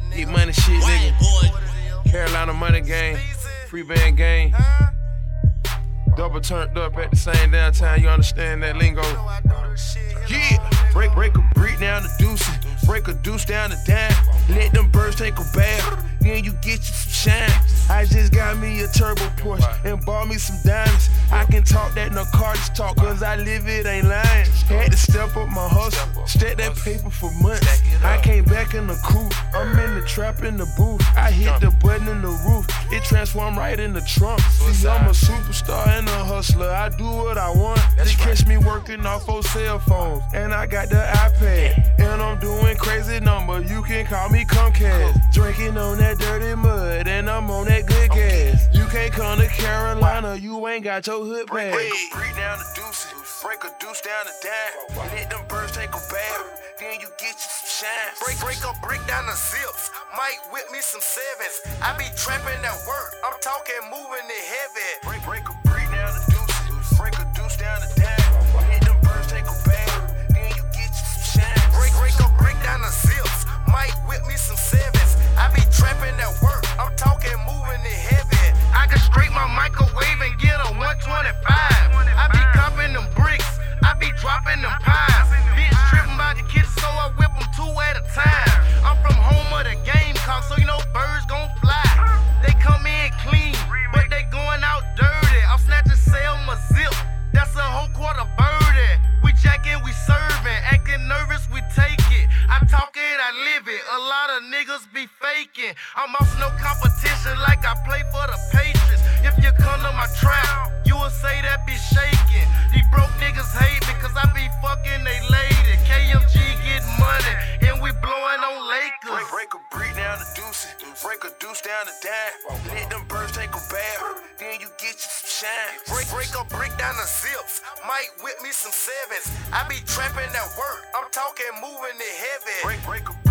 Get money shit, nigga. Carolina money gang, free band gang. Double turned up at the same downtown, you understand that lingo? Yeah, break a brick down the deuce, break a deuce down the dime. Let them birds take a bath, then you get you some shine. I just got me a turbo Porsche and bought me some diamonds. I can talk that narcotics talk, cause I live it, ain't lying. Had to step up my hustle, stack that paper for months. I came back in the coupe, I'm in the trap in the booth. I hit the button in the roof, it transformed right in the trunk. See, I'm a superstar and a hustler, I do what I want. They catch me working off 4 cell phones, and I got the iPad, and I'm doing crazy numbers. You can call me Comcast. Drinking on that dirty mud, and I'm on that good gas. You can't come to Carolina, you ain't got your hood pass. Break down the deuces, break a deuce down the dime. Let them birds take a bath, then you get you some shine. Break a brick down the zips, might whip me some sevens. I be trapping at work, I'm talking moving it heavy. Break a brick down the deuces, break a deuce down the dime. Let them birds take a bath, then you get you some shine. Break a brick down the zips, might whip me some sevens. I be trapping at work, I'm talking moving it heavy. I can straight my microwave and get a 125. I be copping them bricks, I be dropping them pies. Bitch tripping by the kids, so I whip them 2 at a time. I'm from home of the Gamecock, so you know birds gon' fly. They come in clean, but they going out dirty. I'm snatching Selma zip, that's a whole quarter birdie. We jacking, we serving, acting nervous, we take it. I talk it, I live it, a lot of niggas be faking. I'm off no competition like I play for the Patriots. If you come to my trap, you will say that be shaking. These broke niggas hate me cause I be fucking they lady. KMG get money and we blowing on Lakers. Break a brick down the deuce, break a deuce down the dime. Let them birds take a bath, then you get you some shine. Break a brick down the zips, might whip me some sevens. I be trapping at work, I'm talking moving it heavy. Break a